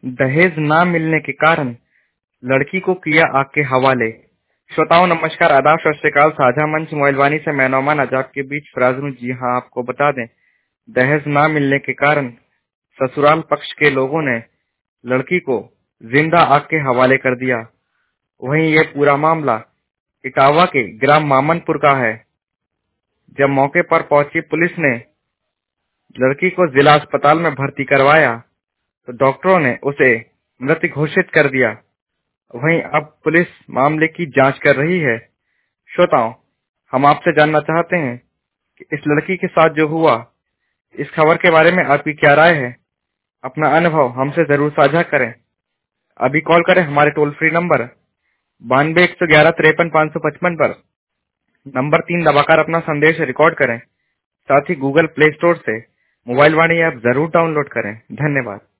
दहेज ना मिलने के कारण लड़की को किया आग के हवाले। श्रोताओं नमस्कार, आदाब, सत श्री अकाल। साझा मंच मोबाइल वाणी से मैं नौमान आजाद के बीच फराज। जी हाँ, आपको बता दें, दहेज ना मिलने के कारण ससुराल पक्ष के लोगों ने लड़की को जिंदा आग के हवाले कर दिया। वहीं ये पूरा मामला इटावा के ग्राम मामनपुर का है। जब मौके पर पहुंची पुलिस ने लड़की को जिला अस्पताल में भर्ती करवाया तो डॉक्टरों ने उसे मृत घोषित कर दिया। वहीं अब पुलिस मामले की जांच कर रही है। श्रोताओं, हम आपसे जानना चाहते हैं कि इस लड़की के साथ जो हुआ, इस खबर के बारे में आपकी क्या राय है? अपना अनुभव हमसे जरूर साझा करें। अभी कॉल करें हमारे टोल फ्री नंबर 92 111 53 555 पर। नंबर 3 दबाकर अपना संदेश रिकॉर्ड करें। साथ ही गूगल प्ले स्टोर से मोबाइल वाणी ऐप जरूर डाउनलोड करें। धन्यवाद।